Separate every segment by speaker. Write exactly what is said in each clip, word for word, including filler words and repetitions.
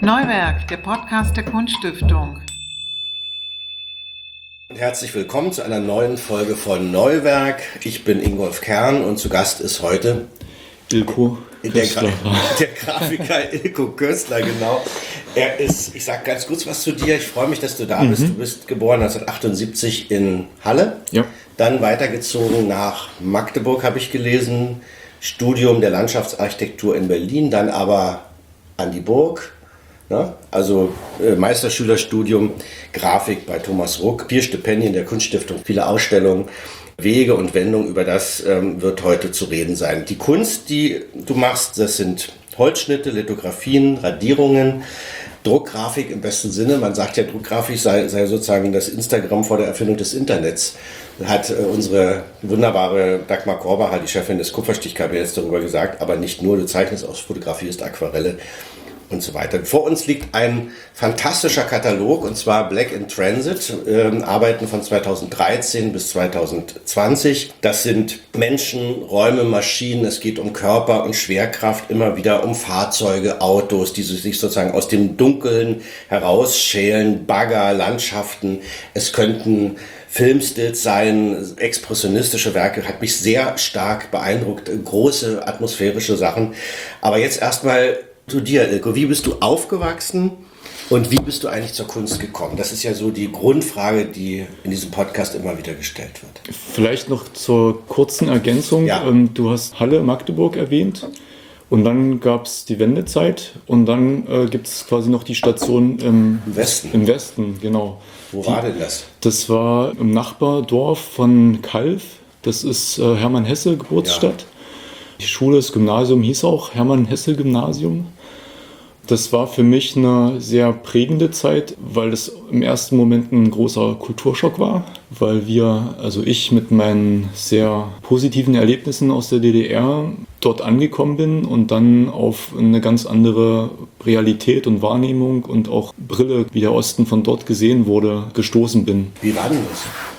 Speaker 1: Neuwerk, der Podcast der Kunststiftung.
Speaker 2: Herzlich willkommen zu einer neuen Folge von Neuwerk. Ich bin Ingolf Kern und zu Gast ist heute
Speaker 3: Ilko
Speaker 2: der, Gra- der Grafiker Ilko Köstler, genau. Er ist, ich sage ganz kurz was zu dir. Ich freue mich, dass du da mhm. bist. Du bist geboren neunzehnhundertachtundsiebzig in Halle.
Speaker 3: Ja.
Speaker 2: Dann weitergezogen nach Magdeburg, habe ich gelesen. Studium der Landschaftsarchitektur in Berlin, dann aber an die Burg. Ne? Also äh, Meisterschülerstudium Grafik bei Thomas Ruck, vier Stipendien der Kunststiftung, viele Ausstellungen, Wege und Wendungen, über das ähm, wird heute zu reden sein. Die Kunst, die du machst, das sind Holzschnitte, Lithografien, Radierungen, Druckgrafik im besten Sinne. Man sagt ja, Druckgrafik sei, sei sozusagen das Instagram vor der Erfindung des Internets. Hat äh, unsere wunderbare Dagmar Korbacher, die Chefin des Kupferstichkabinetts, darüber gesagt, aber nicht nur, du zeichnest aus, fotografierst Aquarelle und so weiter. Vor uns liegt ein fantastischer Katalog, und zwar Black in Transit, äh, Arbeiten von zweitausenddreizehn bis zweitausendzwanzig. Das sind Menschen, Räume, Maschinen, es geht um Körper und Schwerkraft, immer wieder um Fahrzeuge, Autos, die sich sozusagen aus dem Dunkeln herausschälen, Bagger, Landschaften. Es könnten Filmstills sein, expressionistische Werke, hat mich sehr stark beeindruckt, große atmosphärische Sachen. Aber jetzt erstmal zu dir, Ilko. Wie bist du aufgewachsen und wie bist du eigentlich zur Kunst gekommen? Das ist ja so die Grundfrage, die in diesem Podcast immer wieder gestellt wird.
Speaker 3: Vielleicht noch zur kurzen Ergänzung.
Speaker 2: Ja.
Speaker 3: Du hast Halle, Magdeburg erwähnt. Und dann gab es die Wendezeit und dann äh, gibt es quasi noch die Station im,
Speaker 2: Im Westen.
Speaker 3: Im Westen, genau.
Speaker 2: Wo
Speaker 3: die,
Speaker 2: war denn das?
Speaker 3: Das war im Nachbardorf von Calw. Das ist äh, Hermann Hesse Geburtsstadt. Ja. Die Schule, das Gymnasium hieß auch Hermann Hesse Gymnasium. Das war für mich eine sehr prägende Zeit, weil es im ersten Moment ein großer Kulturschock war, weil wir, also ich mit meinen sehr positiven Erlebnissen aus der D D R dort angekommen bin und dann auf eine ganz andere Realität und Wahrnehmung und auch Brille, wie der Osten von dort gesehen wurde, gestoßen bin.
Speaker 2: Wie war denn das?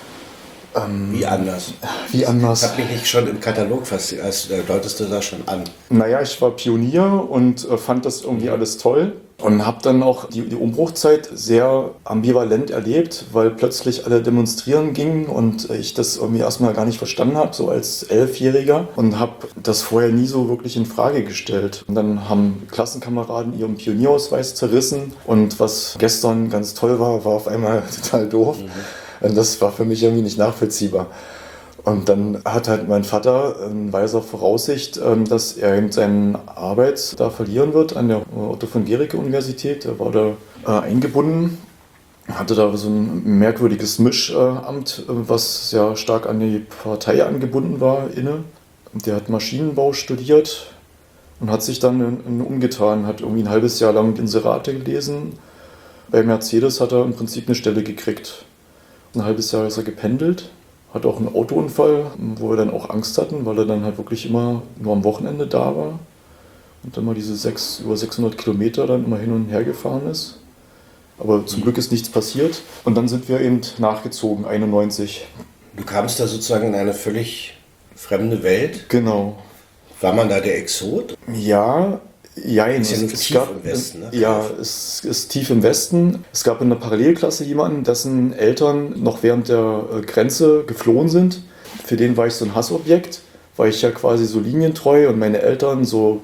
Speaker 2: Ähm, wie anders?
Speaker 4: Wie anders?
Speaker 2: Ich habe mich nicht schon im Katalog fast, als äh, deutest du das schon an.
Speaker 4: Naja, ich war Pionier und äh, fand das irgendwie alles toll und habe dann auch die, die Umbruchzeit sehr ambivalent erlebt, weil plötzlich alle demonstrieren gingen und ich das irgendwie erstmal gar nicht verstanden habe, so als Elfjähriger, und habe das vorher nie so wirklich in Frage gestellt. Und dann haben Klassenkameraden ihren Pionierausweis zerrissen und was gestern ganz toll war, war auf einmal total doof. Mhm. Und das war für mich irgendwie nicht nachvollziehbar. Und dann hat halt mein Vater in weiser Voraussicht, dass er eben seine Arbeit da verlieren wird an der Otto von Guericke Universität. Er war da eingebunden, hatte da so ein merkwürdiges Mischamt, was sehr stark an die Partei angebunden war, inne. Der hat Maschinenbau studiert und hat sich dann umgetan, hat irgendwie ein halbes Jahr lang Inserate gelesen. Bei Mercedes hat er im Prinzip eine Stelle gekriegt. Ein halbes Jahr ist er gependelt, hat auch einen Autounfall, wo wir dann auch Angst hatten, weil er dann halt wirklich immer nur am Wochenende da war und dann mal diese sechs, über sechshundert Kilometer dann immer hin und her gefahren ist. Aber zum Glück ist nichts passiert und dann sind wir eben nachgezogen, einundneunzig.
Speaker 2: Du kamst da sozusagen in eine völlig fremde Welt?
Speaker 4: Genau.
Speaker 2: War man da der Exot?
Speaker 4: Ja. Ja,
Speaker 2: ist ja
Speaker 4: es,
Speaker 2: tief
Speaker 4: es gab,
Speaker 2: im Westen, ne?
Speaker 4: Ja, es ist tief im Westen. Es gab in der Parallelklasse jemanden, dessen Eltern noch während der Grenze geflohen sind. Für den war ich so ein Hassobjekt, weil ich ja quasi so linientreu und meine Eltern so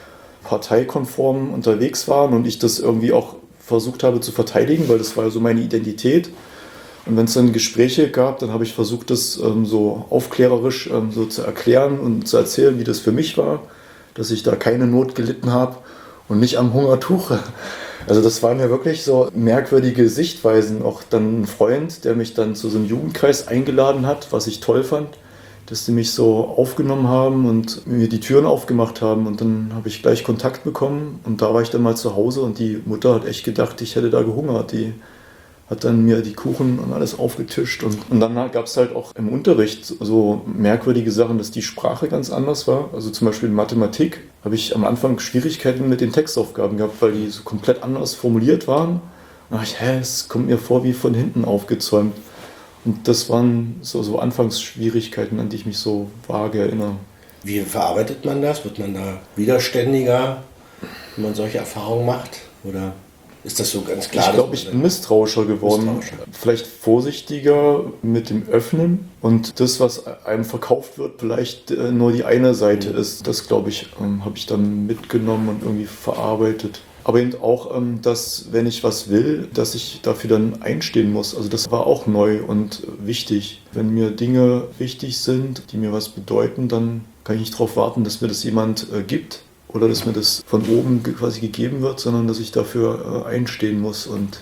Speaker 4: parteikonform unterwegs waren und ich das irgendwie auch versucht habe zu verteidigen, weil das war ja so meine Identität. Und wenn es dann Gespräche gab, dann habe ich versucht, das ähm, so aufklärerisch ähm, so zu erklären und zu erzählen, wie das für mich war, dass ich da keine Not gelitten habe und nicht am Hungertuch. Also das waren ja wirklich so merkwürdige Sichtweisen. Auch dann ein Freund, der mich dann zu so einem Jugendkreis eingeladen hat, was ich toll fand, dass die mich so aufgenommen haben und mir die Türen aufgemacht haben. Und dann habe ich gleich Kontakt bekommen und da war ich dann mal zu Hause und die Mutter hat echt gedacht, ich hätte da gehungert. Die hat dann mir die Kuchen und alles aufgetischt. Und, und dann gab es halt auch im Unterricht so merkwürdige Sachen, dass die Sprache ganz anders war. Also zum Beispiel in Mathematik habe ich am Anfang Schwierigkeiten mit den Textaufgaben gehabt, weil die so komplett anders formuliert waren. Da dachte ich, hä, es kommt mir vor wie von hinten aufgezäumt. Und das waren so, so Anfangsschwierigkeiten, an die ich mich so vage erinnere.
Speaker 2: Wie verarbeitet man das? Wird man da widerständiger, wenn man solche Erfahrungen macht? Oder Ist das so ganz klar?
Speaker 4: Ich glaube, ich bin misstrauischer geworden.
Speaker 2: Misstrauischer.
Speaker 4: Vielleicht vorsichtiger mit dem Öffnen und das, was einem verkauft wird, vielleicht äh, nur die eine Seite
Speaker 2: Mhm.
Speaker 4: ist. Das, glaube ich, ähm, habe ich dann mitgenommen und irgendwie verarbeitet. Aber eben auch, ähm, dass, wenn ich was will, dass ich dafür dann einstehen muss. Also das war auch neu und wichtig. Wenn mir Dinge wichtig sind, die mir was bedeuten, dann kann ich nicht darauf warten, dass mir das jemand äh, gibt. Oder dass mir das von oben ge- quasi gegeben wird, sondern dass ich dafür äh, einstehen muss und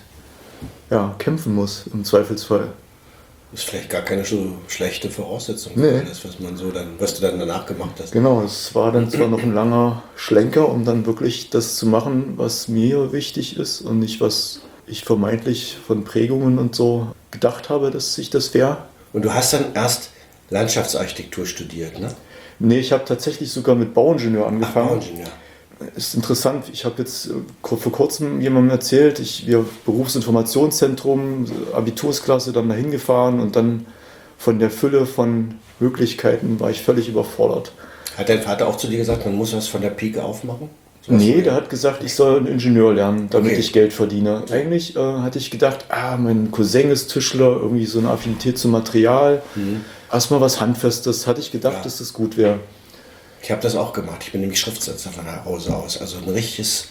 Speaker 4: ja, kämpfen muss im Zweifelsfall.
Speaker 2: Ist vielleicht gar keine so schlechte Voraussetzung
Speaker 4: Nee.
Speaker 2: für das, was man so dann, was du dann danach gemacht hast.
Speaker 4: Genau, es war dann zwar noch ein langer Schlenker, um dann wirklich das zu machen, was mir wichtig ist und nicht, was ich vermeintlich von Prägungen und so gedacht habe, dass ich das wäre.
Speaker 2: Und du hast dann erst Landschaftsarchitektur studiert, ne?
Speaker 4: Nee, ich habe tatsächlich sogar mit Bauingenieur
Speaker 2: Ach,
Speaker 4: angefangen.
Speaker 2: Bauingenieur.
Speaker 4: Ist interessant. Ich habe jetzt äh, kur- vor kurzem jemandem erzählt, ich, wir Berufsinformationszentrum, Abitursklasse, dann dahin gefahren und dann von der Fülle von Möglichkeiten war ich völlig überfordert.
Speaker 2: Hat dein Vater auch zu dir gesagt, man muss was von der Pike aufmachen? Sowas
Speaker 4: Nee,
Speaker 2: wie-
Speaker 4: der hat gesagt, ich soll einen Ingenieur lernen, damit
Speaker 2: Okay.
Speaker 4: ich Geld verdiene. Eigentlich äh, hatte ich gedacht, ah, mein Cousin ist Tischler, irgendwie so eine Affinität zum Material. Erstmal was Handfestes, hatte ich gedacht,
Speaker 2: Ja.
Speaker 4: dass das gut wäre.
Speaker 2: Ich habe das auch gemacht. Ich bin nämlich Schriftsetzer von Hause aus. Also ein richtiges,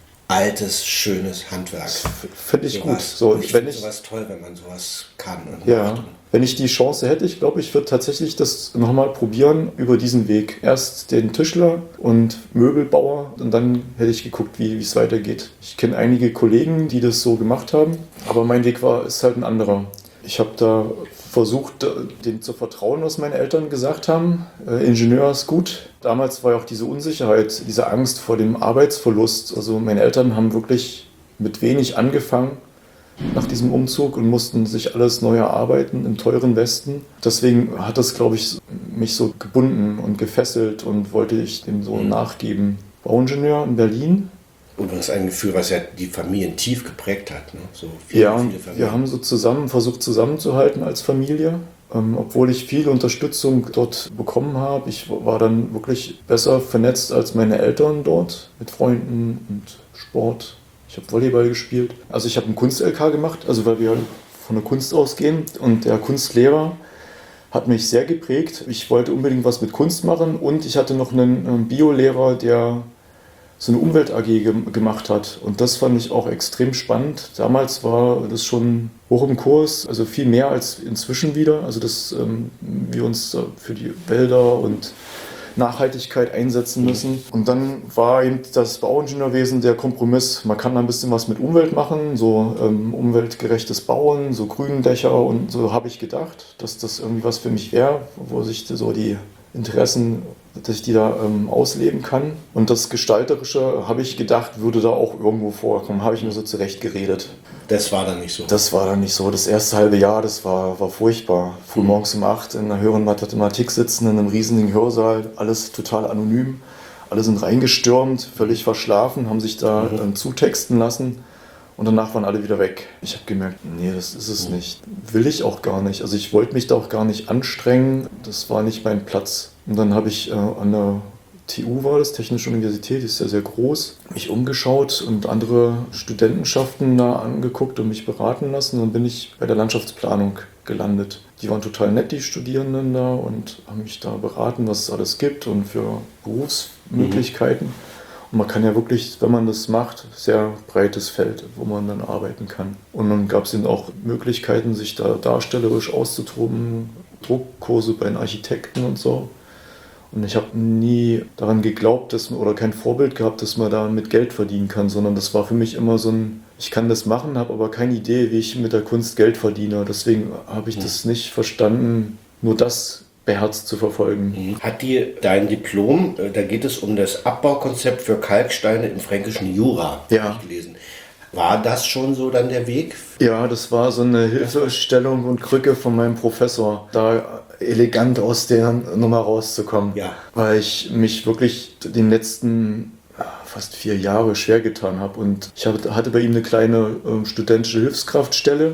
Speaker 2: altes, schönes Handwerk.
Speaker 4: Finde ich gut.
Speaker 2: Sowas.
Speaker 4: So,
Speaker 2: Und ich
Speaker 4: wenn
Speaker 2: finde
Speaker 4: ich,
Speaker 2: sowas toll, wenn man sowas kann und
Speaker 4: ja,
Speaker 2: macht.
Speaker 4: wenn ich die Chance hätte, ich glaube, ich würde tatsächlich das nochmal probieren über diesen Weg. Erst den Tischler und Möbelbauer und dann hätte ich geguckt, wie es weitergeht. Ich kenne einige Kollegen, die das so gemacht haben, aber mein Weg war, ist halt ein anderer. Ich habe da versucht, dem zu vertrauen, was meine Eltern gesagt haben. Äh, Ingenieur ist gut. Damals war ja auch diese Unsicherheit, diese Angst vor dem Arbeitsverlust. Also meine Eltern haben wirklich mit wenig angefangen nach diesem Umzug und mussten sich alles neu erarbeiten im teuren Westen. Deswegen hat das, glaube ich, mich so gebunden und gefesselt und wollte ich dem so nachgeben. Bauingenieur in Berlin.
Speaker 2: Und das ist ein Gefühl, was ja die Familien tief geprägt hat. Ne? So viele,
Speaker 4: Ja,
Speaker 2: viele Familien.
Speaker 4: wir haben so zusammen versucht zusammenzuhalten als Familie, ähm, obwohl ich viel Unterstützung dort bekommen habe. Ich war dann wirklich besser vernetzt als meine Eltern dort mit Freunden und Sport. Ich habe Volleyball gespielt. Also ich habe einen Kunst-L K gemacht, also weil wir von der Kunst ausgehen. Und der Kunstlehrer hat mich sehr geprägt. Ich wollte unbedingt was mit Kunst machen und ich hatte noch einen ähm, Biolehrer, der so eine Umwelt-A G gem- gemacht hat. Und das fand ich auch extrem spannend. Damals war das schon hoch im Kurs, also viel mehr als inzwischen wieder. Also dass ähm, wir uns äh, für die Wälder und Nachhaltigkeit einsetzen müssen. Und dann war eben das Bauingenieurwesen der Kompromiss. Man kann da ein bisschen was mit Umwelt machen, so ähm, umweltgerechtes Bauen, so Gründächer und so habe ich gedacht, dass das irgendwie was für mich wäre, wo sich so die Interessen, dass ich die da ähm, ausleben kann. Und das Gestalterische, habe ich gedacht, würde da auch irgendwo vorkommen, habe ich mir so zurecht geredet.
Speaker 2: Das war dann nicht so.
Speaker 4: Das war dann nicht so. Das erste halbe Jahr, das war, war furchtbar. Frühmorgens um acht in einer höheren Mathematik sitzen, in einem riesigen Hörsaal, alles total anonym. Alle sind reingestürmt, völlig verschlafen, haben sich da ähm, zutexten lassen. Und danach waren alle wieder weg. Ich habe gemerkt, nee, das ist es nicht. Will ich auch gar nicht. Also ich wollte mich da auch gar nicht anstrengen. Das war nicht mein Platz. Und dann habe ich äh, an der T U war das, Technische Universität, die ist ja sehr groß, mich umgeschaut und andere Studentenschaften da angeguckt und mich beraten lassen. Dann bin ich bei der Landschaftsplanung gelandet. Die waren total nett, die Studierenden da, und haben mich da beraten, was es alles gibt und für Berufsmöglichkeiten. Und man kann ja wirklich, wenn man das macht, sehr breites Feld, wo man dann arbeiten kann. Und dann gab es eben auch Möglichkeiten, sich da darstellerisch auszutoben, Druckkurse bei den Architekten und so. Und ich habe nie daran geglaubt, dass man, oder kein Vorbild gehabt, dass man da mit Geld verdienen kann, sondern das war für mich immer so ein, ich kann das machen, habe aber keine Idee, wie ich mit der Kunst Geld verdiene. Deswegen habe ich das nicht verstanden, nur das beherzt zu verfolgen.
Speaker 2: Hat dir dein Diplom, äh, da geht es um das Abbaukonzept für Kalksteine im fränkischen Jura,
Speaker 4: Ja.
Speaker 2: habe ich gelesen. War das schon so dann der Weg?
Speaker 4: Ja, das war so eine Hilfestellung und Krücke von meinem Professor, da elegant aus der Nummer rauszukommen.
Speaker 2: Ja.
Speaker 4: Weil ich mich wirklich den letzten ja, fast vier Jahre schwer getan habe. Und ich hab- hatte bei ihm eine kleine ähm, studentische Hilfskraftstelle.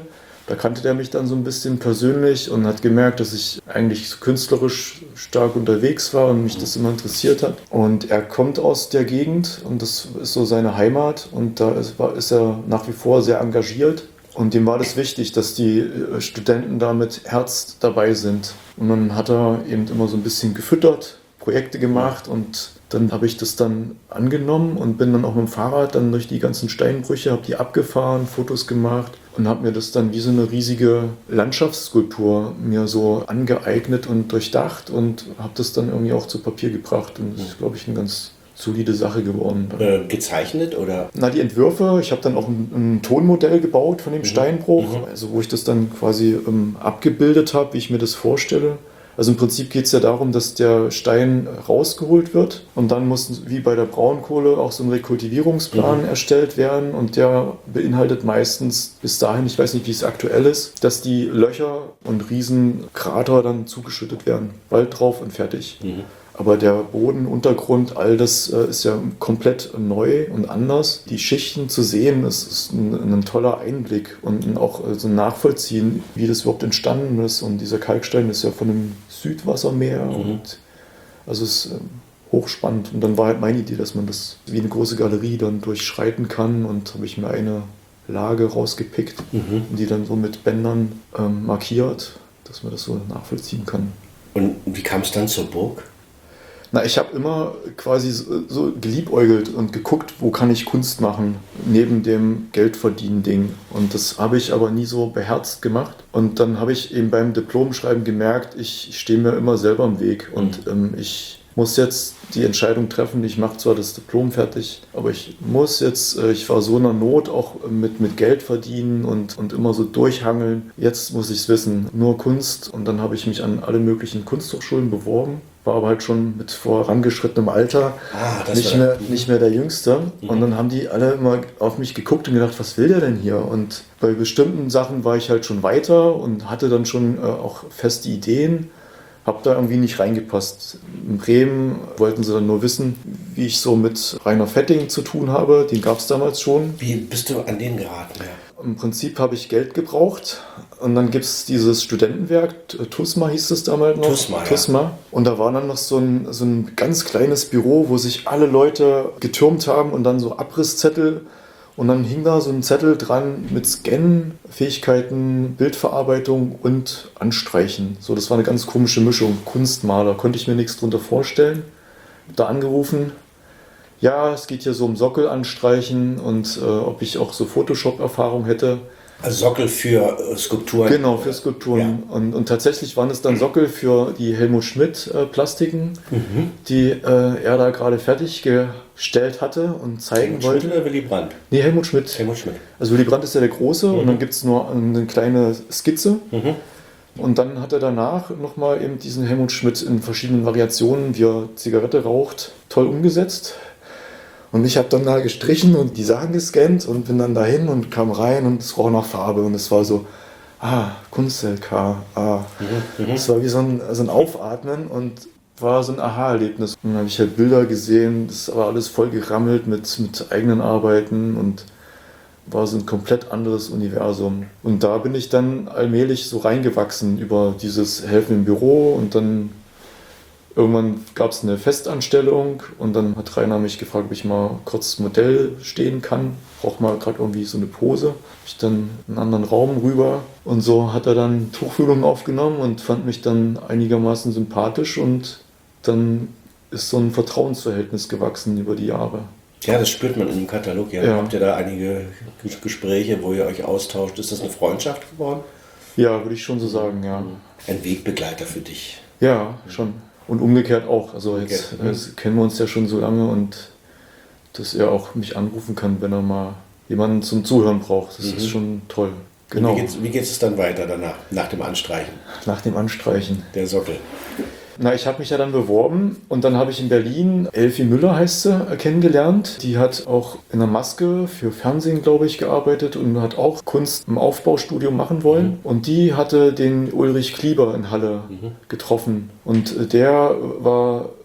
Speaker 4: Da kannte der mich dann so ein bisschen persönlich und hat gemerkt, dass ich eigentlich so künstlerisch stark unterwegs war und mich das immer interessiert hat. Und er kommt aus der Gegend und das ist so seine Heimat und da ist, war, ist er nach wie vor sehr engagiert. Und dem war das wichtig, dass die Studenten da mit Herz dabei sind. Und dann hat er eben immer so ein bisschen gefüttert, Projekte gemacht und dann habe ich das dann angenommen und bin dann auch mit dem Fahrrad dann durch die ganzen Steinbrüche, habe die abgefahren, Fotos gemacht und habe mir das dann wie so eine riesige Landschaftsskulptur mir so angeeignet und durchdacht und habe das dann irgendwie auch zu Papier gebracht und das ist, glaube ich, eine ganz solide Sache geworden.
Speaker 2: Äh, gezeichnet oder?
Speaker 4: Na, die Entwürfe, ich habe dann auch ein, ein Tonmodell gebaut von dem Steinbruch,
Speaker 2: Mhm.
Speaker 4: also wo ich das dann quasi ähm, abgebildet habe, wie ich mir das vorstelle. Also im Prinzip geht es ja darum, dass der Stein rausgeholt wird und dann muss wie bei der Braunkohle auch so ein Rekultivierungsplan mhm. erstellt werden und der beinhaltet meistens bis dahin, ich weiß nicht, wie es aktuell ist, dass die Löcher und Riesenkrater dann zugeschüttet werden. Wald drauf und fertig. Mhm. Aber der Boden, Untergrund, all das äh, ist ja komplett neu und anders. Die Schichten zu sehen, ist, ist ein, ein toller Einblick und auch äh, so ein Nachvollziehen, wie das überhaupt entstanden ist. Und dieser Kalkstein ist ja von einem Südwassermeer. Mhm. Und also es ist äh, hochspannend. Und dann war halt meine Idee, dass man das wie eine große Galerie dann durchschreiten kann. Und habe ich mir eine Lage rausgepickt mhm. und die dann so mit Bändern ähm, markiert, dass man das so nachvollziehen kann.
Speaker 2: Und wie kam es dann zur Burg?
Speaker 4: Na, ich habe immer quasi so, so geliebäugelt und geguckt, wo kann ich Kunst machen, neben dem Geldverdienen-Ding. Und das habe ich aber nie so beherzt gemacht. Und dann habe ich eben beim Diplomschreiben gemerkt, ich stehe mir immer selber im Weg. Und ähm, ich muss jetzt die Entscheidung treffen, ich mache zwar das Diplom fertig, aber ich muss jetzt, äh, ich war so in der Not, auch mit, mit Geld verdienen und, und immer so durchhangeln. Jetzt muss ich es wissen, nur Kunst. Und dann habe ich mich an alle möglichen Kunsthochschulen beworben. War aber halt schon mit vorangeschrittenem Alter
Speaker 2: ah,
Speaker 4: nicht, mehr, nicht mehr der Jüngste. Mhm. Und dann haben die alle immer auf mich geguckt und gedacht, was will der denn hier? Und bei bestimmten Sachen war ich halt schon weiter und hatte dann schon äh, auch feste Ideen. Hab da irgendwie nicht reingepasst. In Bremen wollten sie dann nur wissen, wie ich so mit Rainer Fetting zu tun habe. Den gab es damals schon.
Speaker 2: Wie bist du an den geraten? Ja.
Speaker 4: Im Prinzip habe ich Geld gebraucht und dann gibt es dieses Studentenwerk, TUSMA hieß es damals noch.
Speaker 2: TUSMA,
Speaker 4: TUSMA. Ja. Und da war dann noch so ein, so ein ganz kleines Büro, wo sich alle Leute getürmt haben und dann so Abrisszettel. Und dann hing da so ein Zettel dran mit Scannen, Fähigkeiten, Bildverarbeitung und Anstreichen. So, das war eine ganz komische Mischung. Kunstmaler, konnte ich mir nichts drunter vorstellen. Hab da angerufen. Ja, es geht hier so um Sockel anstreichen und äh, ob ich auch so Photoshop-Erfahrung hätte.
Speaker 2: Also Sockel für äh, Skulpturen?
Speaker 4: Genau, für Skulpturen. Ja. Und, und tatsächlich waren es dann Sockel für die Helmut Schmidt-Plastiken, äh, mhm. die äh, er da gerade fertiggestellt hatte und zeigen
Speaker 2: Helmut
Speaker 4: wollte.
Speaker 2: Schmidt oder Willy Brandt?
Speaker 4: Nee, Helmut Schmidt.
Speaker 2: Helmut Schmidt.
Speaker 4: Also Willy Brandt ist ja der Große mhm. und dann gibt es nur eine kleine Skizze.
Speaker 2: Mhm.
Speaker 4: Und dann hat er danach nochmal eben diesen Helmut Schmidt in verschiedenen Variationen, wie er Zigarette raucht, toll umgesetzt. Und ich habe dann da gestrichen und die Sachen gescannt und bin dann dahin und kam rein und es roch nach Farbe und es war so, ah, Kunst-L K, ah. Mhm, es war wie so ein, so ein Aufatmen und war so ein Aha-Erlebnis. Und dann habe ich halt Bilder gesehen, das war alles voll gerammelt mit, mit eigenen Arbeiten und war so ein komplett anderes Universum. Und da bin ich dann allmählich so reingewachsen über dieses Helfen im Büro und dann irgendwann gab es eine Festanstellung und dann hat Rainer mich gefragt, ob ich mal kurz Modell stehen kann. Braucht mal gerade irgendwie so eine Pose. Ich dann in einen anderen Raum rüber und so hat er dann Tuchfühlung aufgenommen und fand mich dann einigermaßen sympathisch und dann ist so ein Vertrauensverhältnis gewachsen über die Jahre.
Speaker 2: Ja, das spürt man in dem Katalog. Ja. Ja. Habt ihr da einige Gespräche, wo ihr euch austauscht? Ist das eine Freundschaft geworden?
Speaker 4: Ja, würde ich schon so sagen, ja.
Speaker 2: Ein Wegbegleiter für dich?
Speaker 4: Ja, schon. Und umgekehrt auch. Also jetzt, jetzt kennen wir uns ja schon so lange und dass er auch mich anrufen kann, wenn er mal jemanden zum Zuhören braucht. Das mhm. ist schon toll. Genau.
Speaker 2: Wie geht es dann weiter danach, nach dem Anstreichen?
Speaker 4: Nach dem Anstreichen.
Speaker 2: Der Sockel.
Speaker 4: Na, ich habe mich ja dann beworben und dann habe ich in Berlin Elfie Müller, heißt sie, kennengelernt. Die hat auch in der Maske für Fernsehen, glaube ich, gearbeitet und hat auch Kunst im Aufbaustudium machen wollen. Mhm. Und die hatte den Ulrich Klieber in Halle mhm. getroffen. Und der war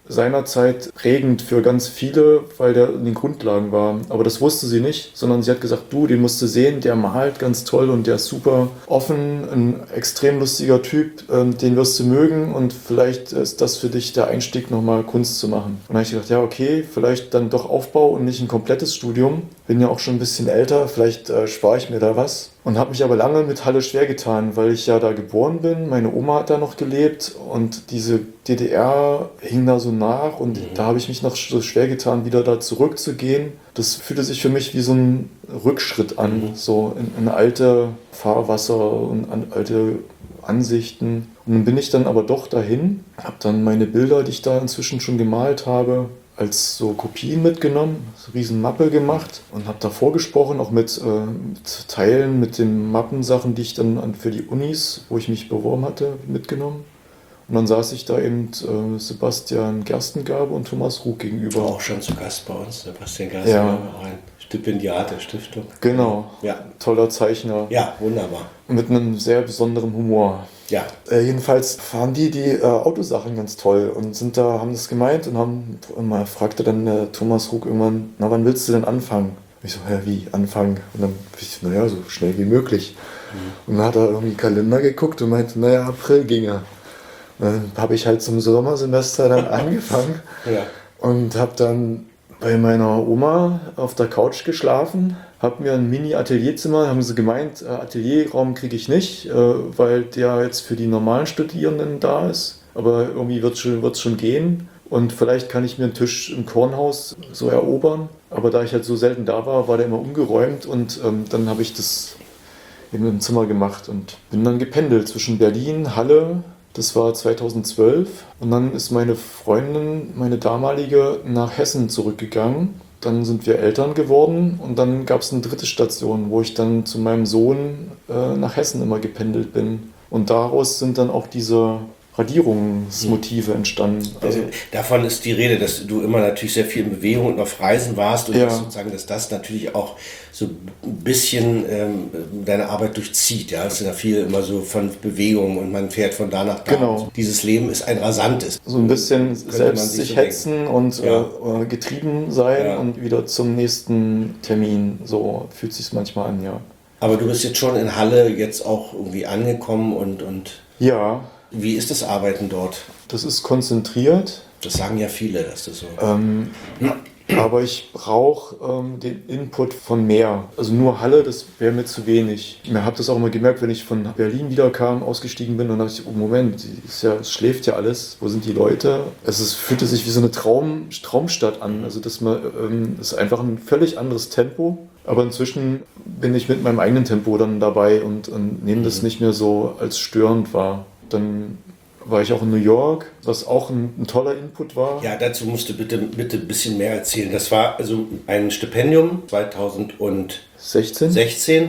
Speaker 4: seinerzeit prägend für ganz viele, weil der in den Grundlagen war. Aber das wusste sie nicht, sondern sie hat gesagt, du, den musst du sehen, der malt ganz toll und der ist super offen, ein extrem lustiger Typ, ähm, den wirst du mögen und vielleicht ist das für dich der Einstieg, nochmal Kunst zu machen. Und dann habe ich gedacht, ja okay, vielleicht dann doch Aufbau und nicht ein komplettes Studium. Bin ja auch schon ein bisschen älter, vielleicht äh, spare ich mir da was. Und habe mich aber lange mit Halle schwer getan, weil ich ja da geboren bin, meine Oma hat da noch gelebt und diese D D R hing da so nach und mhm. da habe ich mich noch so schwer getan, wieder da zurückzugehen. Das fühlte sich für mich wie so ein Rückschritt an, mhm. so in, in alte Fahrwasser und an alte Ansichten. Und dann bin ich dann aber doch dahin, habe dann meine Bilder, die ich da inzwischen schon gemalt habe, als so Kopien mitgenommen, so eine riesen Mappe gemacht und habe da vorgesprochen, auch mit, äh, mit Teilen, mit den Mappensachen, die ich dann an, für die Unis, wo ich mich beworben hatte, mitgenommen. Und dann saß ich da eben äh, Sebastian Gerstengabe und Thomas Rug gegenüber.
Speaker 2: Auch schon zu Gast bei uns, Sebastian Gerstengabe,
Speaker 4: ja.
Speaker 2: auch ein Stipendiat der Stiftung.
Speaker 4: Genau,
Speaker 2: ja.
Speaker 4: Toller Zeichner.
Speaker 2: Ja, wunderbar.
Speaker 4: Mit einem sehr besonderen Humor.
Speaker 2: Ja.
Speaker 4: Äh, jedenfalls fanden die die äh, Autosachen ganz toll und sind da, haben das gemeint und haben immer fragte dann äh, Thomas Rug irgendwann, na wann willst du denn anfangen? Und ich so, ja wie, anfangen? Und dann ich, naja, so schnell wie möglich. Mhm. Und dann hat er irgendwie einen Kalender geguckt und meinte, naja, April ginge. Und dann habe ich halt zum Sommersemester dann angefangen
Speaker 2: ja. und
Speaker 4: habe dann bei meiner Oma auf der Couch geschlafen, habe mir ein Mini-Atelierzimmer, haben sie gemeint, äh, Atelierraum kriege ich nicht, äh, weil der jetzt für die normalen Studierenden da ist, aber irgendwie wird es schon, wird's schon gehen und vielleicht kann ich mir einen Tisch im Kornhaus so erobern, aber da ich halt so selten da war, war der immer umgeräumt und ähm, dann habe ich das eben im Zimmer gemacht und bin dann gependelt zwischen Berlin, Halle. Das war zweitausendzwölf und dann ist meine Freundin, meine damalige, nach Hessen zurückgegangen. Dann sind wir Eltern geworden und dann gab es eine dritte Station, wo ich dann zu meinem Sohn äh, nach Hessen immer gependelt bin. Und daraus sind dann auch diese Radierungsmotive entstanden.
Speaker 2: Also davon ist die Rede, dass du immer natürlich sehr viel in Bewegung und auf Reisen warst und
Speaker 4: ja.
Speaker 2: dass sozusagen, dass das natürlich auch so ein bisschen ähm, deine Arbeit durchzieht. Ja, es ist ja viel immer so von Bewegung und man fährt von da nach da.
Speaker 4: Genau.
Speaker 2: Und dieses Leben ist ein rasantes.
Speaker 4: So ein bisschen selbst sich, sich so hetzen denken. Und
Speaker 2: ja.
Speaker 4: äh, getrieben sein
Speaker 2: ja.
Speaker 4: und wieder zum nächsten Termin. So fühlt es sich manchmal an, ja.
Speaker 2: Aber du bist jetzt schon in Halle jetzt auch irgendwie angekommen und, und
Speaker 4: ja.
Speaker 2: Wie ist das Arbeiten dort?
Speaker 4: Das ist konzentriert.
Speaker 2: Das sagen ja viele, dass das so ist.
Speaker 4: Ähm, aber ich brauche ähm, den Input von mehr. Also nur Halle, das wäre mir zu wenig. Ich habe das auch immer gemerkt, wenn ich von Berlin wiederkam, ausgestiegen bin und dachte ich, oh Moment, ist ja, es schläft ja alles. Wo sind die Leute? Es ist, fühlte sich wie so eine Traum, Traumstadt an. Also das ähm, ist einfach ein völlig anderes Tempo. Aber inzwischen bin ich mit meinem eigenen Tempo dann dabei und, und nehme das nicht mehr so als störend wahr. Dann war ich auch in New York, was auch ein, ein toller Input war.
Speaker 2: Ja, dazu musst du bitte, bitte ein bisschen mehr erzählen. Das war also ein Stipendium zweitausendsechzehn. sechzehn.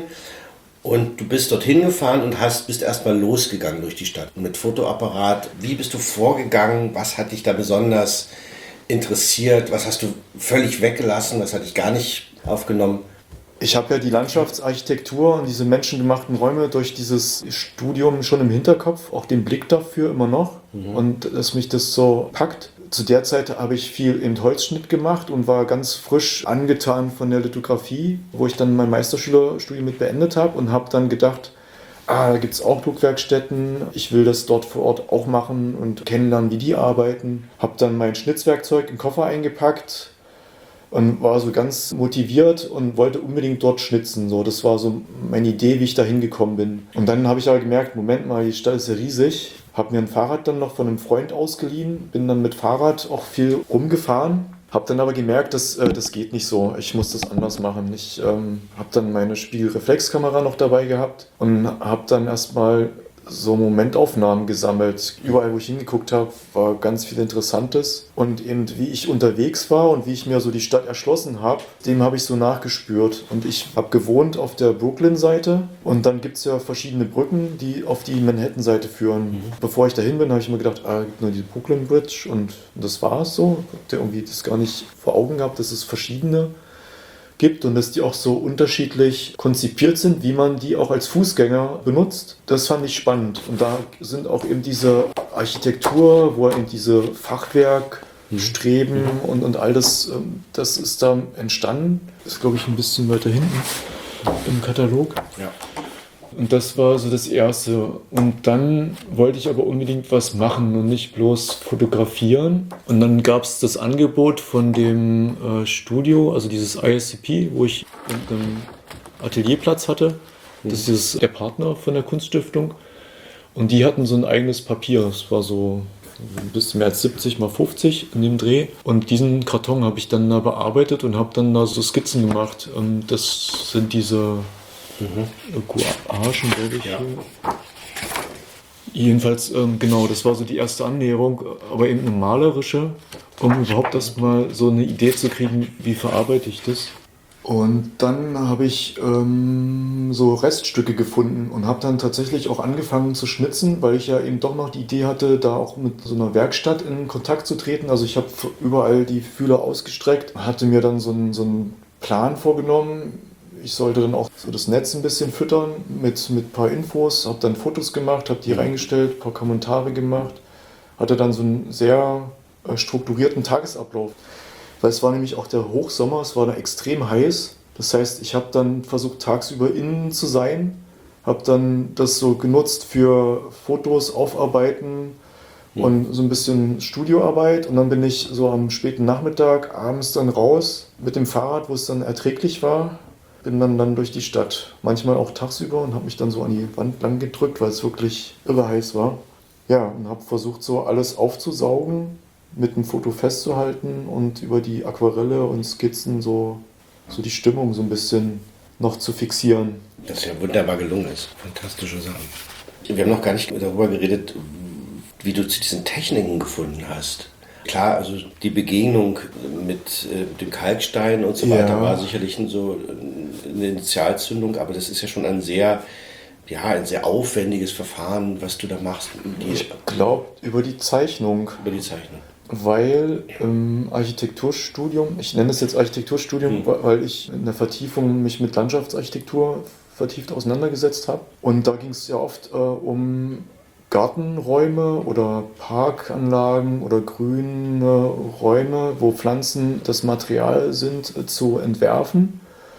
Speaker 2: Und du bist dorthin gefahren und hast, bist erstmal losgegangen durch die Stadt mit Fotoapparat. Wie bist du vorgegangen? Was hat dich da besonders interessiert? Was hast du völlig weggelassen? Was hat dich gar nicht aufgenommen?
Speaker 4: Ich habe ja die Landschaftsarchitektur und diese menschengemachten Räume durch dieses Studium schon im Hinterkopf, auch den Blick dafür immer noch mhm. und dass mich das so packt. Zu der Zeit habe ich viel in Holzschnitt gemacht und war ganz frisch angetan von der Lithografie, wo ich dann mein Meisterschülerstudium mit beendet habe und habe dann gedacht, ah, da gibt es auch Druckwerkstätten, ich will das dort vor Ort auch machen und kennenlernen, wie die arbeiten. Habe dann mein Schnitzwerkzeug in den Koffer eingepackt und war so ganz motiviert und wollte unbedingt dort schnitzen. So, das war so meine Idee, wie ich da hingekommen bin. Und dann habe ich aber gemerkt, Moment mal, die Stadt ist ja riesig. Habe mir ein Fahrrad dann noch von einem Freund ausgeliehen, bin dann mit Fahrrad auch viel rumgefahren. Habe dann aber gemerkt, dass, äh, das geht nicht so, ich muss das anders machen. Ich ähm, habe dann meine Spiegelreflexkamera noch dabei gehabt und habe dann erstmal so Momentaufnahmen gesammelt. Überall, wo ich hingeguckt habe, war ganz viel Interessantes. Und eben wie ich unterwegs war und wie ich mir so die Stadt erschlossen habe, dem habe ich so nachgespürt. Und ich habe gewohnt auf der Brooklyn-Seite und dann gibt es ja verschiedene Brücken, die auf die Manhattan-Seite führen. Mhm. Bevor ich dahin bin, habe ich mir gedacht, ah, gibt nur die Brooklyn Bridge und das war es so. Ich habe irgendwie das gar nicht vor Augen gehabt, dass es verschiedene gibt und dass die auch so unterschiedlich konzipiert sind, wie man die auch als Fußgänger benutzt. Das fand ich spannend. Und da sind auch eben diese Architektur, wo eben diese Fachwerk Streben und, und all das, ähm, das ist da entstanden. Das ist, glaube ich, ein bisschen weiter hinten im Katalog.
Speaker 2: Ja.
Speaker 4: Und das war so das Erste. Und dann wollte ich aber unbedingt was machen und nicht bloß fotografieren. Und dann gab es das Angebot von dem äh, Studio, also dieses I S C P, wo ich einen Atelierplatz hatte. Das ist der Partner von der Kunststiftung. Und die hatten so ein eigenes Papier. Es war so ein bisschen mehr als siebzig mal fünfzig in dem Dreh. Und diesen Karton habe ich dann da bearbeitet und habe dann da so Skizzen gemacht. Und das sind diese Mhm. Gouachen, glaube ich.
Speaker 2: Ja.
Speaker 4: Jedenfalls, ähm, genau, das war so die erste Annäherung, aber eben eine malerische, um überhaupt erstmal so eine Idee zu kriegen, wie verarbeite ich das. Und dann habe ich ähm, so Reststücke gefunden und habe dann tatsächlich auch angefangen zu schnitzen, weil ich ja eben doch noch die Idee hatte, da auch mit so einer Werkstatt in Kontakt zu treten. Also ich habe überall die Fühler ausgestreckt, hatte mir dann so einen, so einen Plan vorgenommen. Ich sollte dann auch so das Netz ein bisschen füttern mit, mit ein paar Infos, habe dann Fotos gemacht, habe die mhm. reingestellt, ein paar Kommentare gemacht, hatte dann so einen sehr äh, strukturierten Tagesablauf. Weil es war nämlich auch der Hochsommer, es war da extrem heiß. Das heißt, ich habe dann versucht, tagsüber innen zu sein, habe dann das so genutzt für Fotos aufarbeiten mhm. und so ein bisschen Studioarbeit. Und dann bin ich so am späten Nachmittag, abends dann raus mit dem Fahrrad, wo es dann erträglich war. Bin dann, dann durch die Stadt, manchmal auch tagsüber und habe mich dann so an die Wand lang gedrückt, weil es wirklich irre heiß war. Ja, und habe versucht, so alles aufzusaugen, mit dem Foto festzuhalten und über die Aquarelle und Skizzen so, so die Stimmung so ein bisschen noch zu fixieren.
Speaker 2: Das ja wunderbar gelungen ist. Fantastische Sachen. Wir haben noch gar nicht darüber geredet, wie du zu diesen Techniken gefunden hast. Klar, also die Begegnung mit äh, dem Kalkstein und so weiter
Speaker 4: ja.
Speaker 2: war sicherlich ein, so eine Initialzündung, aber das ist ja schon ein sehr, ja, ein sehr aufwendiges Verfahren, was du da machst. Die,
Speaker 4: ich glaube, über die Zeichnung.
Speaker 2: Über die Zeichnung.
Speaker 4: Weil im Architekturstudium, ich nenne es jetzt Architekturstudium, hm. weil ich in der Vertiefung mich mit Landschaftsarchitektur vertieft auseinandergesetzt habe. Und da ging es ja oft äh, um Gartenräume oder Parkanlagen oder grüne Räume, wo Pflanzen das Material sind, zu entwerfen.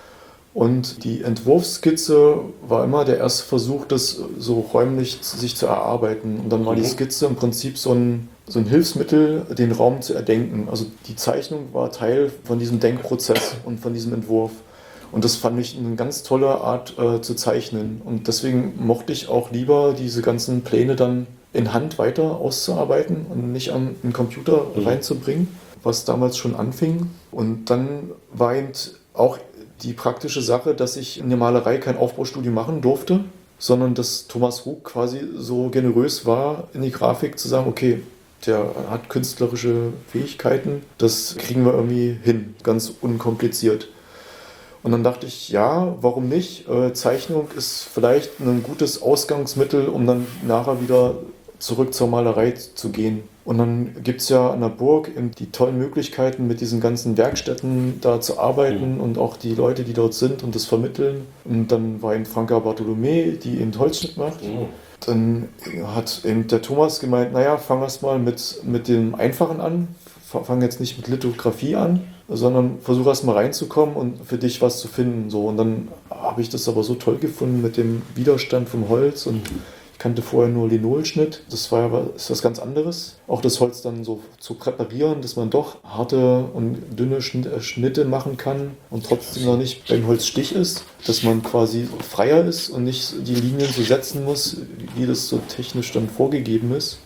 Speaker 4: Und die Entwurfsskizze war immer der erste Versuch, das so räumlich sich zu erarbeiten. Und dann war die Skizze im Prinzip so ein, so ein Hilfsmittel, den Raum zu erdenken. Also die Zeichnung war Teil von diesem Denkprozess und von diesem Entwurf. Und das fand ich eine ganz tolle Art äh, zu zeichnen. Und deswegen mochte ich auch lieber diese ganzen Pläne dann in Hand weiter auszuarbeiten und nicht an den Computer mhm. reinzubringen, was damals schon anfing. Und dann war eben auch die praktische Sache, dass ich in der Malerei kein Aufbaustudium machen durfte, sondern dass Thomas Hug quasi so generös war, in die Grafik zu sagen, okay, der hat künstlerische Fähigkeiten, das kriegen wir irgendwie hin, ganz unkompliziert. Und dann dachte ich, ja, warum nicht? Äh, Zeichnung ist vielleicht ein gutes Ausgangsmittel, um dann nachher wieder zurück zur Malerei zu gehen. Und dann gibt es ja an der Burg eben die tollen Möglichkeiten, mit diesen ganzen Werkstätten da zu arbeiten mhm. und auch die Leute, die dort sind und das vermitteln. Und dann war eben Franka Bartholomä, die eben Holzschnitt macht. Mhm. Dann hat eben der Thomas gemeint, naja, fang erst mal mit, mit dem Einfachen an. Fang jetzt nicht mit Lithografie an, sondern versuch erst mal reinzukommen und für dich was zu finden. So. Und dann habe ich das aber so toll gefunden mit dem Widerstand vom Holz und ich kannte vorher nur Linolschnitt. Das war aber ist was ganz anderes. Auch das Holz dann so zu präparieren, dass man doch harte und dünne Schnitte machen kann und trotzdem noch nicht beim Holzstich ist. Dass man quasi freier ist und nicht die Linien so setzen muss, wie das so technisch dann vorgegeben ist.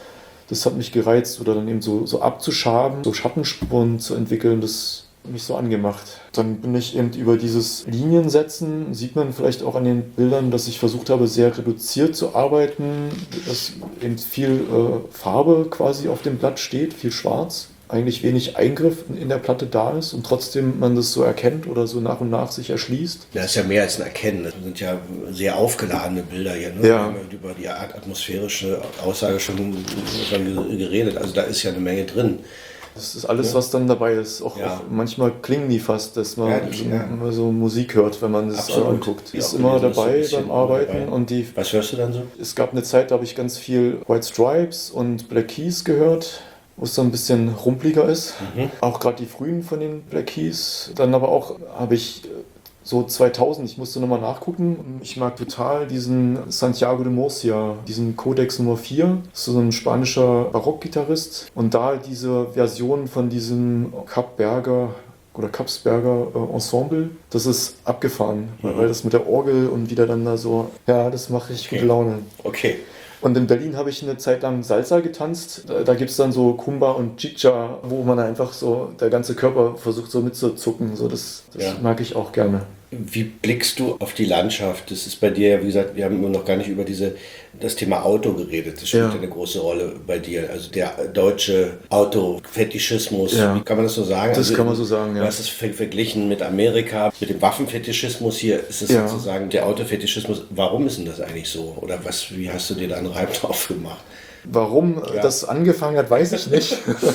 Speaker 4: Das hat mich gereizt, oder dann eben so, so abzuschaben, so Schattenspuren zu entwickeln, das hat mich so angemacht. Dann bin ich eben über dieses Liniensetzen, sieht man vielleicht auch an den Bildern, dass ich versucht habe, sehr reduziert zu arbeiten, dass eben viel äh, Farbe quasi auf dem Blatt steht, viel Schwarz. Eigentlich wenig Eingriff in der Platte da ist und trotzdem man das so erkennt oder so nach und nach sich erschließt.
Speaker 2: Das ist ja mehr als ein Erkennen. Das sind ja sehr aufgeladene Bilder hier. Ne?
Speaker 4: Ja.
Speaker 2: Wir haben über die atmosphärische Aussage schon geredet. Also da ist ja eine Menge drin.
Speaker 4: Das ist alles, was dann dabei ist. Auch,
Speaker 2: ja.
Speaker 4: auch manchmal klingen die fast, dass man
Speaker 2: ja, die, ja.
Speaker 4: so, so Musik hört, wenn man das anguckt. Die ist immer dabei beim Arbeiten.
Speaker 2: Dabei.
Speaker 4: Und die,
Speaker 2: was hörst du dann so?
Speaker 4: Es gab eine Zeit, da habe ich ganz viel White Stripes und Black Keys gehört. wo es so ein bisschen rumpeliger ist.
Speaker 2: Mhm.
Speaker 4: Auch gerade die frühen von den Black Keys. Dann aber auch habe ich so zweitausend, ich musste nochmal nachgucken. Ich mag total diesen Santiago de Murcia, diesen Codex Nummer vier. Das ist so ein spanischer Barockgitarrist. Und da diese Version von diesem Kapberger oder Kapsberger äh, Ensemble, das ist abgefahren,
Speaker 2: Mhm.
Speaker 4: weil das mit der Orgel und wieder dann da so, ja, das macht richtig
Speaker 2: Okay.
Speaker 4: gute Laune.
Speaker 2: Okay.
Speaker 4: Und in Berlin habe ich eine Zeit lang Salsa getanzt. Da, da gibt es dann so Kumba und Chicha, wo man einfach so, der ganze Körper versucht so mitzuzucken. So, das das
Speaker 2: Ja.
Speaker 4: mag ich auch gerne.
Speaker 2: Wie blickst du auf die Landschaft? Das ist bei dir ja, wie gesagt, wir haben immer noch gar nicht über diese, das Thema Auto geredet. Das spielt
Speaker 4: Ja.
Speaker 2: ja eine große Rolle bei dir. Also der deutsche Autofetischismus,
Speaker 4: Ja.
Speaker 2: wie kann man das so sagen?
Speaker 4: Das
Speaker 2: also,
Speaker 4: kann man so sagen, ja.
Speaker 2: Du hast es ver verglichen mit Amerika, mit dem Waffenfetischismus. Hier ist es
Speaker 4: Ja.
Speaker 2: sozusagen der Autofetischismus. Warum ist denn das eigentlich so? Oder was, wie hast du dir da einen Reib drauf gemacht?
Speaker 4: Warum
Speaker 2: Ja.
Speaker 4: das angefangen hat, weiß ich nicht.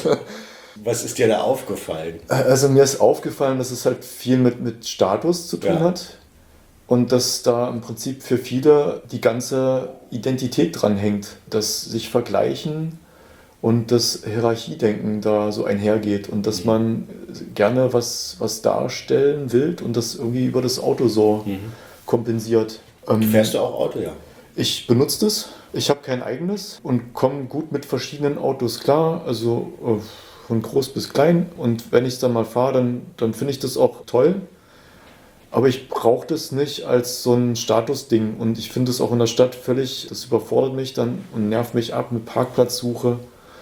Speaker 2: Was ist dir da aufgefallen?
Speaker 4: Also mir ist aufgefallen, dass es halt viel mit, mit Status zu tun
Speaker 2: Ja.
Speaker 4: hat. Und dass da im Prinzip für viele die ganze Identität dran hängt, dass sich vergleichen und das Hierarchiedenken da so einhergeht und dass man gerne was, was darstellen will und das irgendwie über das Auto so kompensiert. Ähm,
Speaker 2: Fährst du auch Auto, ja?
Speaker 4: Ich benutze das. Ich habe kein eigenes und komme gut mit verschiedenen Autos klar. Also äh, von groß bis klein. Und wenn ich es dann mal fahre, dann, dann finde ich das auch toll. Aber ich brauche das nicht als so ein Statusding. Und ich finde es auch in der Stadt völlig, das überfordert mich dann und nervt mich ab mit Parkplatzsuche.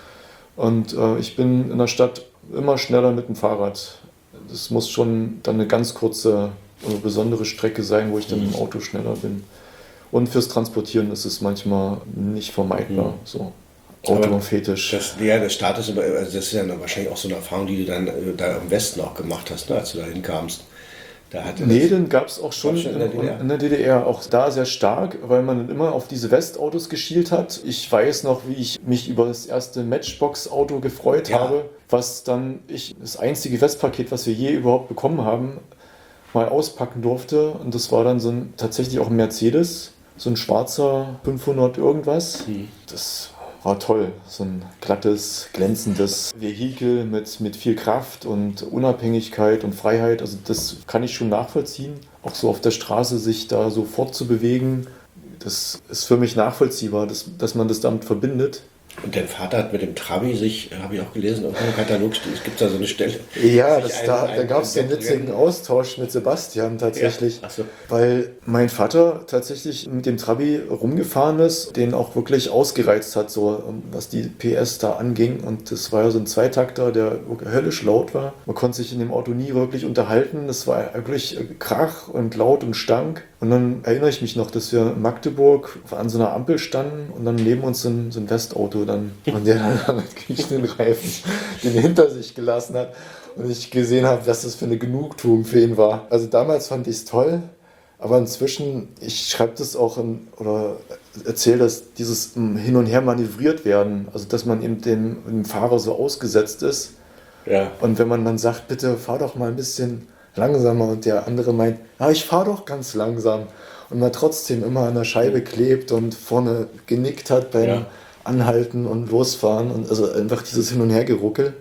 Speaker 4: Und äh, ich bin in der Stadt immer schneller mit dem Fahrrad. Das muss schon dann eine ganz kurze, äh, besondere Strecke sein, wo ich dann im Auto schneller bin. Und fürs Transportieren ist es manchmal nicht vermeidbar. So Autofetisch.
Speaker 2: Das, ja, der Status, also das ist ja wahrscheinlich auch so eine Erfahrung, die du dann äh, da im Westen auch gemacht hast, ne, als du da hinkamst. Da hatte
Speaker 4: Nee,
Speaker 2: das,
Speaker 4: den gab es auch schon
Speaker 2: Gab's schon
Speaker 4: in,
Speaker 2: in der D D R?
Speaker 4: in der D D R. Auch da sehr stark, weil man dann immer auf diese Westautos geschielt hat. Ich weiß noch, wie ich mich über das erste Matchbox-Auto gefreut
Speaker 2: Ja.
Speaker 4: habe, was dann ich das einzige Westpaket, was wir je überhaupt bekommen haben, mal auspacken durfte. Und das war dann so ein, tatsächlich auch ein Mercedes, so ein schwarzer fünfhundert irgendwas.
Speaker 2: Hm.
Speaker 4: Das war toll. So ein glattes, glänzendes Vehikel mit, mit viel Kraft und Unabhängigkeit und Freiheit. Also das kann ich schon nachvollziehen. Auch so auf der Straße sich da so fortzubewegen, das ist für mich nachvollziehbar, dass, dass man das damit verbindet.
Speaker 2: Und dein Vater hat mit dem Trabi sich, äh, habe ich auch gelesen, irgendwo im Katalog steht, es gibt da so eine Stelle.
Speaker 4: Ja,
Speaker 2: sich
Speaker 4: das,
Speaker 2: ein-
Speaker 4: da,
Speaker 2: ein-
Speaker 4: da gab es
Speaker 2: ein
Speaker 4: einen witzigen Austausch mit Sebastian tatsächlich,
Speaker 2: Ja, ach so.
Speaker 4: weil mein Vater tatsächlich mit dem Trabi rumgefahren ist, den auch wirklich ausgereizt hat, so was die P S da anging. Und das war ja so ein Zweitakter, der wirklich höllisch laut war. Man konnte sich in dem Auto nie wirklich unterhalten. Das war wirklich Krach und laut und stank. Und dann erinnere ich mich noch, dass wir in Magdeburg an so einer Ampel standen und dann neben uns so ein, so ein Westauto dann und der dann mit quietschenden Reifen den hinter sich gelassen hat und ich gesehen habe, was das für eine Genugtuung für ihn war. Also damals fand ich es toll, aber inzwischen, ich schreibe das auch in, oder erzähle das, dieses Hin und Her manövriert werden, also dass man eben dem, dem Fahrer so ausgesetzt ist
Speaker 2: Ja.
Speaker 4: und wenn man dann sagt, bitte fahr doch mal ein bisschen langsamer und der andere meint, ja, ich fahre doch ganz langsam und man trotzdem immer an der Scheibe klebt und vorne genickt hat beim
Speaker 2: Ja.
Speaker 4: Anhalten und Losfahren und also einfach dieses Hin- und Hergeruckel,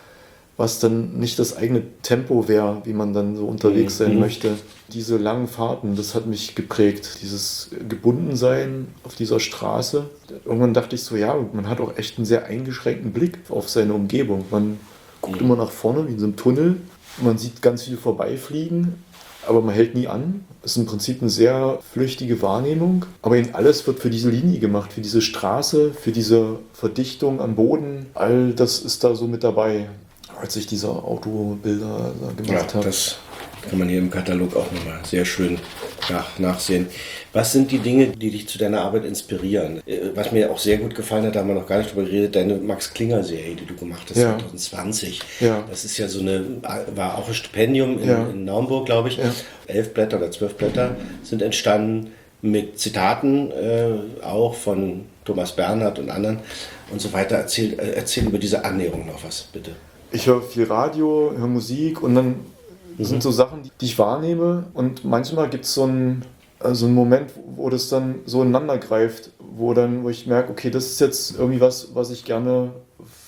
Speaker 4: was dann nicht das eigene Tempo wäre, wie man dann so unterwegs sein
Speaker 2: Mhm.
Speaker 4: möchte. Diese langen Fahrten, das hat mich geprägt, dieses Gebundensein auf dieser Straße. Irgendwann dachte ich so, ja, man hat auch echt einen sehr eingeschränkten Blick auf seine Umgebung. Man guckt immer nach vorne wie in so einem Tunnel. Man sieht ganz viel vorbeifliegen, aber man hält nie an. Das ist im Prinzip eine sehr flüchtige Wahrnehmung. Aber eben alles wird für diese Linie gemacht, für diese Straße, für diese Verdichtung am Boden. All das ist da so mit dabei, als ich diese Autobilder da
Speaker 2: Ja,
Speaker 4: gemacht habe.
Speaker 2: das kann man hier im Katalog auch nochmal sehr schön nach, nachsehen. Was sind die Dinge, die dich zu deiner Arbeit inspirieren? Äh, Was mir auch sehr gut gefallen hat, da haben wir noch gar nicht drüber geredet, deine Max-Klinger-Serie, die du gemacht hast,
Speaker 4: Ja.
Speaker 2: zwanzig zwanzig.
Speaker 4: Ja.
Speaker 2: Das ist ja so eine, war auch ein Stipendium in,
Speaker 4: Ja.
Speaker 2: in Naumburg, glaube ich.
Speaker 4: Ja.
Speaker 2: Elf Blätter oder zwölf Blätter sind entstanden mit Zitaten äh, auch von Thomas Bernhard und anderen und so weiter. Erzähl, äh, erzähl über diese Annäherung noch was, bitte.
Speaker 4: Ich höre viel Radio, höre Musik und dann sind so Sachen, die ich wahrnehme und manchmal gibt es so einen, also einen Moment, wo das dann so ineinander greift, wo dann, wo ich merke, okay, das ist jetzt irgendwie was, was ich gerne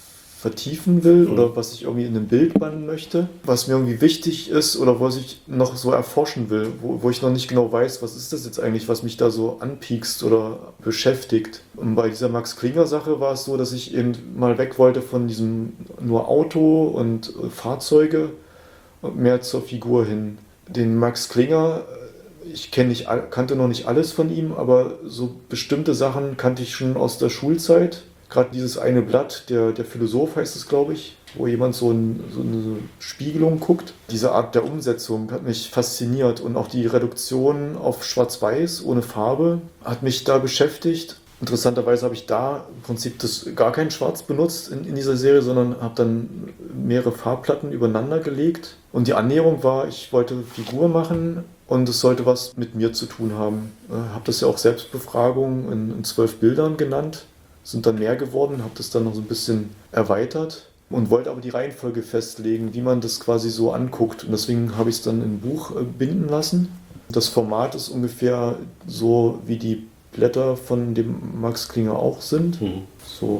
Speaker 4: vertiefen will oder was ich irgendwie in einem Bild bannen möchte, was mir irgendwie wichtig ist oder was ich noch so erforschen will, wo, wo ich noch nicht genau weiß, was ist das jetzt eigentlich, was mich da so anpiekst oder beschäftigt. Und bei dieser Max Klinger Sache war es so, dass ich eben mal weg wollte von diesem nur Auto und äh, Fahrzeuge und mehr zur Figur hin. Den Max Klinger, ich kenn nicht, kannte noch nicht alles von ihm, aber so bestimmte Sachen kannte ich schon aus der Schulzeit. Gerade dieses eine Blatt, der, der Philosoph heißt es, glaube ich, wo jemand so, ein, so eine Spiegelung guckt. Diese Art der Umsetzung hat mich fasziniert und auch die Reduktion auf Schwarz-Weiß ohne Farbe hat mich da beschäftigt. Interessanterweise habe ich da im Prinzip das, gar kein Schwarz benutzt in, in dieser Serie, sondern habe dann mehrere Farbplatten übereinander gelegt. Und die Annäherung war, ich wollte Figur machen und es sollte was mit mir zu tun haben. Ich habe das ja auch Selbstbefragung in, in zwölf Bildern genannt. Sind dann mehr geworden, habe das dann noch so ein bisschen erweitert und wollte aber die Reihenfolge festlegen, wie man das quasi so anguckt. Und deswegen habe ich es dann in ein Buch binden lassen. Das Format ist ungefähr so, wie die Blätter von dem Max Klinger auch sind. Mhm. So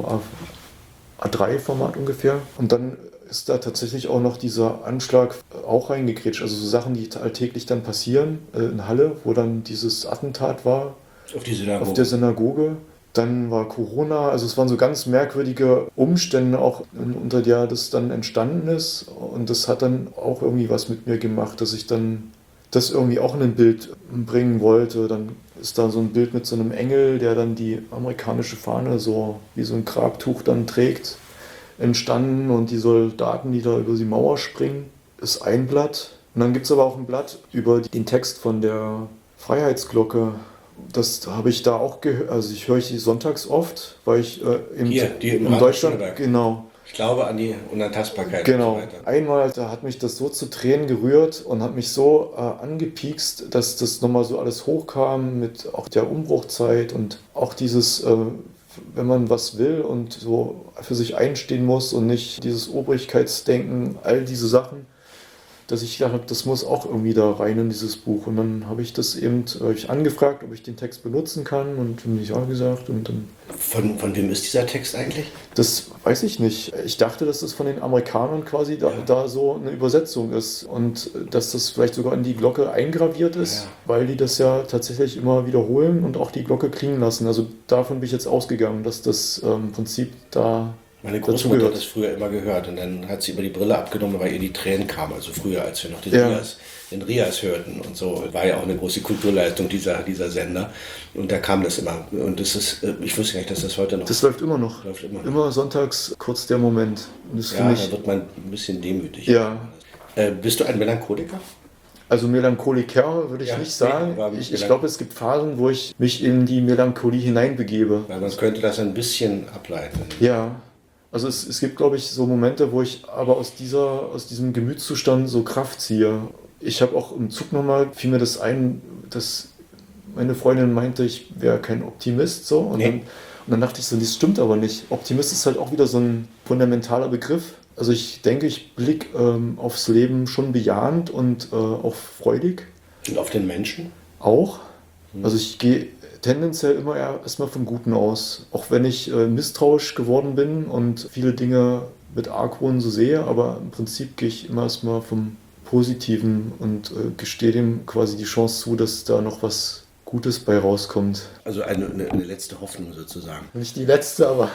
Speaker 4: A drei Format ungefähr. Und dann ist da tatsächlich auch noch dieser Anschlag auch reingekrätscht. Also so Sachen, die alltäglich dann passieren in Halle, wo dann dieses Attentat war.
Speaker 2: Auf die Synagoge.
Speaker 4: Auf der Synagoge. Dann war Corona, also es waren so ganz merkwürdige Umstände, auch unter der das dann entstanden ist. Und das hat dann auch irgendwie was mit mir gemacht, dass ich dann das irgendwie auch in ein Bild bringen wollte. Dann ist da so ein Bild mit so einem Engel, der dann die amerikanische Fahne so wie so ein Grabtuch dann trägt, entstanden. Und die Soldaten, die da über die Mauer springen, ist ein Blatt. Und dann gibt es aber auch ein Blatt über den Text von der Freiheitsglocke. Das habe ich da auch gehört, also ich höre die sonntags oft, weil ich äh, im,
Speaker 2: Hier, die im
Speaker 4: in Deutschland, genau.
Speaker 2: Ich glaube an die Unantastbarkeit.
Speaker 4: Genau.
Speaker 2: Und so weiter.
Speaker 4: Einmal, da hat mich das so zu Tränen gerührt und hat mich so äh, angepiekst, dass das nochmal so alles hochkam mit auch der Umbruchzeit und auch dieses, äh, wenn man was will und so für sich einstehen muss und nicht dieses Obrigkeitsdenken, all diese Sachen, dass ich gedacht habe, das muss auch irgendwie da rein in dieses Buch. Und dann habe ich das eben äh, ich angefragt, ob ich den Text benutzen kann und dann habe ich ja gesagt. Und dann
Speaker 2: von, von wem ist dieser Text eigentlich?
Speaker 4: Das weiß ich nicht. Ich dachte, dass das von den Amerikanern quasi da, ja. da so eine Übersetzung ist und dass das vielleicht sogar in die Glocke eingraviert ist, ja. weil die das ja tatsächlich immer wiederholen und auch die Glocke klingen lassen. Also davon bin ich jetzt ausgegangen, dass das ähm, im Prinzip da
Speaker 2: Meine Großmutter hat das früher immer gehört und dann hat sie immer die Brille abgenommen, weil ihr die Tränen kamen. Also früher, als wir noch den,
Speaker 4: ja.
Speaker 2: Rias, den Rias hörten und so, war ja auch eine große Kulturleistung dieser, dieser Sender. Und da kam das immer. Und das ist, ich wusste gar nicht, dass das heute noch...
Speaker 4: Das läuft immer noch.
Speaker 2: Läuft immer, noch.
Speaker 4: Immer sonntags kurz der Moment. Und das
Speaker 2: ja,
Speaker 4: ich,
Speaker 2: da wird man ein bisschen demütig.
Speaker 4: Ja.
Speaker 2: Äh, bist du ein Melancholiker?
Speaker 4: Also Melancholiker würde ich
Speaker 2: ja,
Speaker 4: nicht sagen.
Speaker 2: Nee,
Speaker 4: ich ich glaube, es gibt Phasen, wo ich mich in die Melancholie hineinbegebe.
Speaker 2: Weil man könnte das ein bisschen ableiten.
Speaker 4: Ja. Also es, es gibt, glaube ich, so Momente, wo ich aber aus, dieser, aus diesem Gemütszustand so Kraft ziehe. Ich habe auch im Zug nochmal, fiel mir das ein, dass meine Freundin meinte, ich wäre kein Optimist. So. Und, nee. dann, und dann dachte ich so, das stimmt aber nicht. Optimist ist halt auch wieder so ein fundamentaler Begriff. Also ich denke, ich blicke ähm, aufs Leben schon bejahend und äh, auch freudig.
Speaker 2: Und auf den Menschen?
Speaker 4: Auch. Also ich gehe tendenziell immer erstmal vom Guten aus. Auch wenn ich äh, misstrauisch geworden bin und viele Dinge mit Argwohn so sehe, aber im Prinzip gehe ich immer erstmal vom Positiven und äh, gestehe dem quasi die Chance zu, dass da noch was Gutes bei rauskommt.
Speaker 2: Also eine, eine, eine letzte Hoffnung sozusagen.
Speaker 4: Nicht die letzte, aber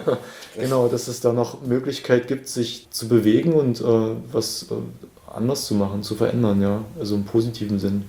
Speaker 4: genau, dass es da noch Möglichkeit gibt, sich zu bewegen und äh, was äh, anders zu machen, zu verändern, ja. Also im positiven Sinn.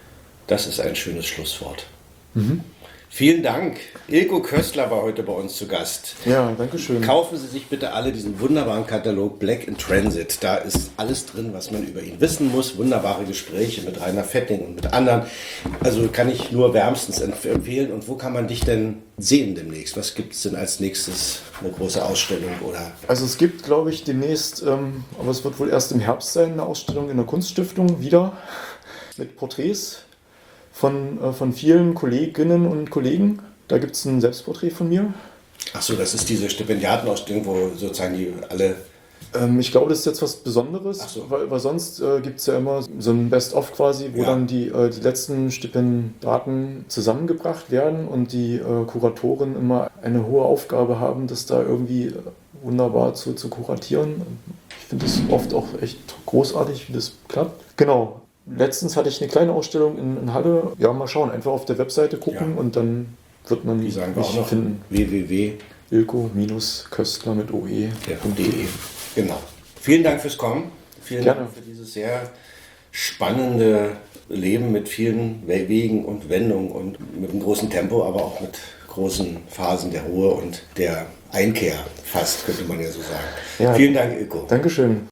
Speaker 2: Das ist ein schönes Schlusswort.
Speaker 4: Mhm.
Speaker 2: Vielen Dank. Ilko Köstler war heute bei uns zu Gast.
Speaker 4: Ja, danke schön.
Speaker 2: Kaufen Sie sich bitte alle diesen wunderbaren Katalog Black in Transit. Da ist alles drin, was man über ihn wissen muss. Wunderbare Gespräche mit Rainer Fetting und mit anderen. Also kann ich nur wärmstens empfehlen. Und wo kann man dich denn sehen demnächst? Was gibt es denn als nächstes? Eine große Ausstellung oder?
Speaker 4: Also es gibt, glaube ich, demnächst, ähm, aber es wird wohl erst im Herbst sein, eine Ausstellung in der Kunststiftung wieder mit Porträts von, äh, von vielen Kolleginnen und Kollegen. Da gibt es ein Selbstporträt von mir.
Speaker 2: Ach so, das ist diese Stipendiatenausstellung, wo sozusagen die alle...
Speaker 4: Ähm, ich glaube, das ist jetzt was Besonderes,
Speaker 2: Ach so.
Speaker 4: weil, weil sonst äh, gibt es ja immer so ein Best-of quasi, wo
Speaker 2: Ja.
Speaker 4: dann die, äh, die letzten Stipendaten zusammengebracht werden und die äh, Kuratoren immer eine hohe Aufgabe haben, dass da irgendwie wunderbar zu, zu kuratieren. Ich finde es oft auch echt großartig, wie das klappt. Genau. Letztens hatte ich eine kleine Ausstellung in, in Halle. Ja, mal schauen, einfach auf der Webseite gucken
Speaker 2: Ja.
Speaker 4: und dann wird man
Speaker 2: Die sagen wir
Speaker 4: mich
Speaker 2: auch noch
Speaker 4: finden.
Speaker 2: w w w
Speaker 4: Ilko-Köstler mit oe punkt de.
Speaker 2: Genau. Vielen Dank fürs Kommen. Vielen
Speaker 4: Gerne.
Speaker 2: Dank für dieses sehr spannende Leben mit vielen Wegen und Wendungen und mit einem großen Tempo, aber auch mit großen Phasen der Ruhe und der Einkehr fast, könnte man ja so sagen.
Speaker 4: Ja.
Speaker 2: Vielen Dank, Ilko.
Speaker 4: Dankeschön.